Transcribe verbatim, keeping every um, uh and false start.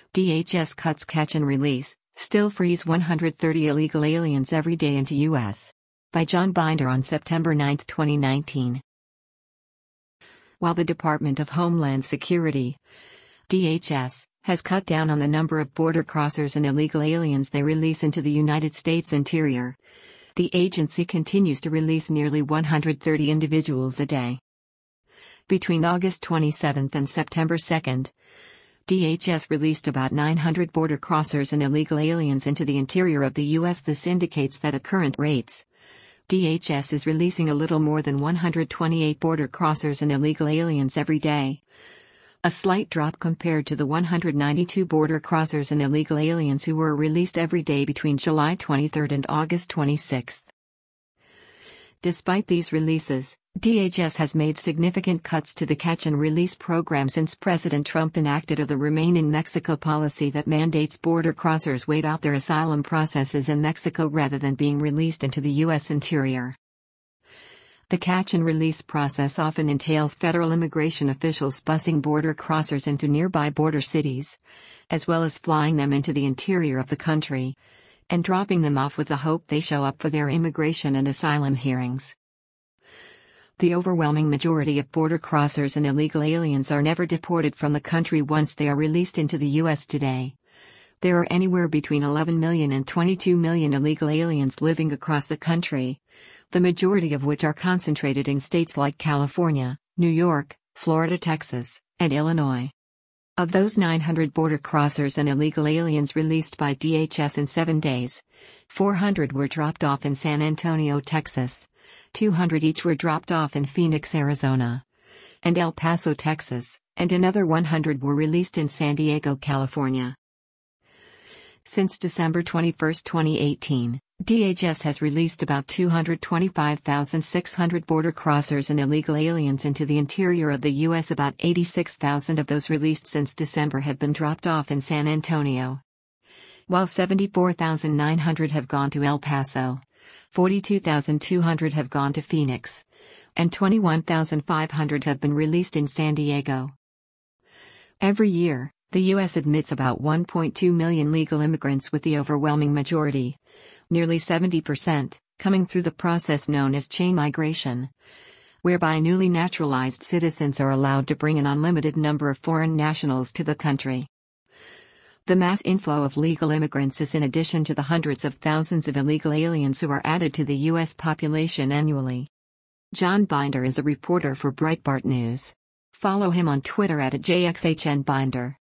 D H S cuts catch and release, still frees one hundred thirty illegal aliens every day into U S. By John Binder on September ninth, twenty nineteen. While the Department of Homeland Security, D H S, has cut down on the number of border crossers and illegal aliens they release into the United States interior, the agency continues to release nearly one hundred thirty individuals a day. Between August twenty-seventh and September second, D H S released about nine hundred border crossers and illegal aliens into the interior of the U S. This indicates that at current rates, D H S is releasing a little more than one hundred twenty-eight border crossers and illegal aliens every day. A slight drop compared to the one hundred ninety-two border crossers and illegal aliens who were released every day between July twenty-third and August twenty-sixth. Despite these releases, D H S has made significant cuts to the catch and release program since President Trump enacted a the Remain in Mexico policy that mandates border crossers wait out their asylum processes in Mexico rather than being released into the U S interior. The catch and release process often entails federal immigration officials busing border crossers into nearby border cities, as well as flying them into the interior of the country, and dropping them off with the hope they show up for their immigration and asylum hearings. The overwhelming majority of border crossers and illegal aliens are never deported from the country once they are released into the U S today. There are anywhere between eleven million and twenty-two million illegal aliens living across the country, the majority of which are concentrated in states like California, New York, Florida, Texas, and Illinois. Of those nine hundred border crossers and illegal aliens released by D H S in seven days, four hundred were dropped off in San Antonio, Texas, two hundred each were dropped off in Phoenix, Arizona, and El Paso, Texas, and another one hundred were released in San Diego, California. Since December twenty-first, twenty eighteen, D H S has released about two hundred twenty-five thousand six hundred border crossers and illegal aliens into the interior of the U S. About eighty-six thousand of those released since December have been dropped off in San Antonio, while seventy-four thousand nine hundred have gone to El Paso, forty-two thousand two hundred have gone to Phoenix, and twenty-one thousand five hundred have been released in San Diego. Every year, the U S admits about one point two million legal immigrants, with the overwhelming majority, nearly seventy percent, coming through the process known as chain migration, whereby newly naturalized citizens are allowed to bring an unlimited number of foreign nationals to the country. The mass inflow of legal immigrants is in addition to the hundreds of thousands of illegal aliens who are added to the U S population annually. John Binder is a reporter for Breitbart News. Follow him on Twitter at J X H N Binder.